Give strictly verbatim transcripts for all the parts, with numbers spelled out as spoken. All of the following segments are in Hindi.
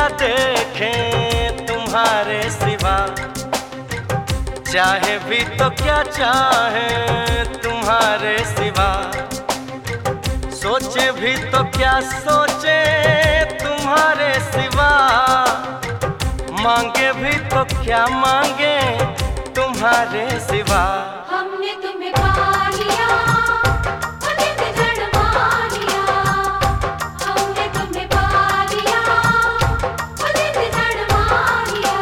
देखें तुम्हारे सिवा, चाहे भी तो क्या चाहे तुम्हारे सिवा, सोचे भी तो क्या सोचे तुम्हारे सिवा, मांगे भी तो क्या मांगे तुम्हारे सिवा। हमने तुम्हें पा लिया, उदित जन्मा लिया, हमने तुम्हें पा लिया, उदित जन्मा लिया।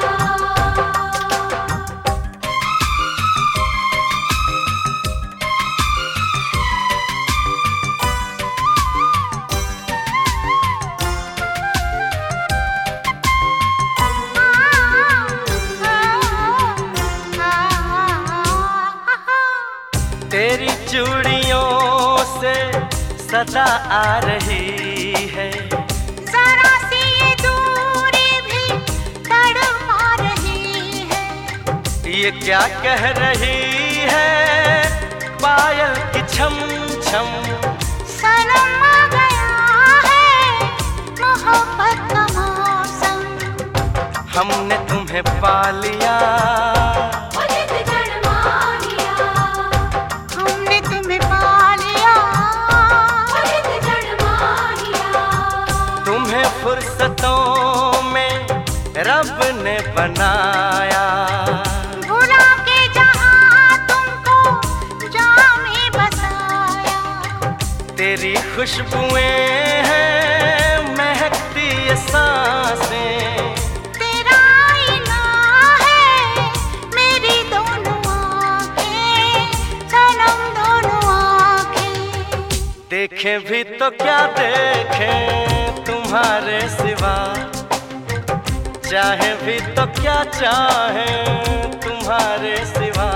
तेरी चूड़ियों से सदा आ रही है, जरा सी ये दूरी भी तड़पा रही है। ये क्या कह रही है पायल की छम छम, सनम आ गया है मोहब्बत का मौसम। हमने तुम्हें पा लिया, उदित जन्मा लिया, हमने तुम्हें पा लिया, उदित जन्मा लिया। तुम्हें फुर्सतों में रब ने बनाया, भुला के जहां तुमको जहां में बसाया। तेरी खुशबुएं हैं महकती ये सांसें, तेरा आईना है मेरी दोनों आँखें, सनम दोनों आँखें। देखें भी तो क्या देखें तुम्हारे सिवा, चाहे भी तो क्या चाहे तुम्हारे सिवा,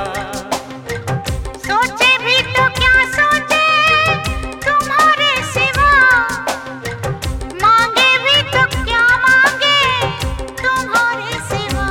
सोचे भी तो क्या सोचे तुम्हारे सिवा, मांगे भी तो क्या मांगे तुम्हारे सिवा।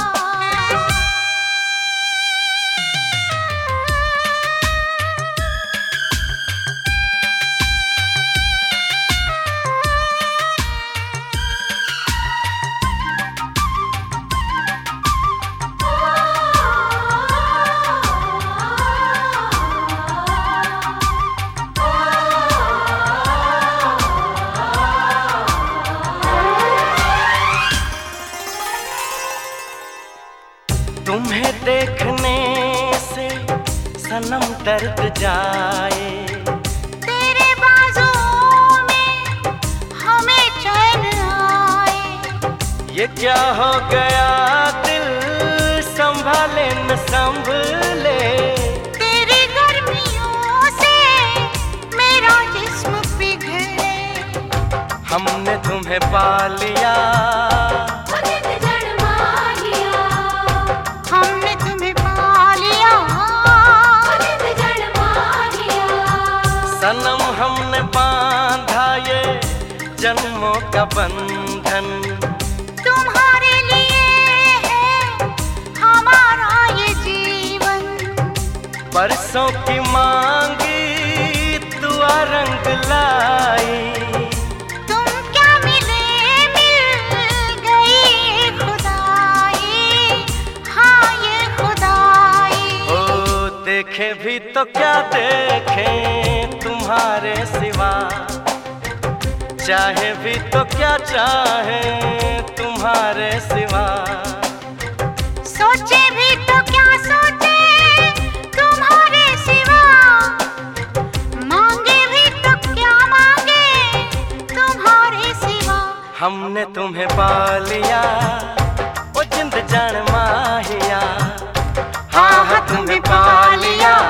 तुम्हें देखने से सनम दर्द जाए, तेरे बाजुओं में हमें चैन आए। ये क्या हो गया दिल संभाले न संभले, तेरी गर्मियों से मेरा जिस्म पिघले। हमने तुम्हें पा लिया, उदित जन्मा लिया, हमने तुम्हें पा लिया, उदित जन्मा लिया। सनम हमने बांधा ये जन्मों का बंधन, तुम्हारे लिए है हमारा ये जीवन। बरसों की मांगी दुआ रंग लाई, तुम क्या मिले मिल गई ये खुदाई, हाँ ये खुदाई। ओ देखे भी तो क्या देखें तुम्हारे सिवा, चाहे भी तो क्या चाहे तुम्हारे सिवा, सोचे भी तो क्या सोचे तुम्हारे सिवा, मांगे भी तो क्या मांगे तुम्हारे सिवा। हमने तुम्हें पा लिया, ओ जिंद जान माहिया, हाँ हाँ तुम्हें पा लिया।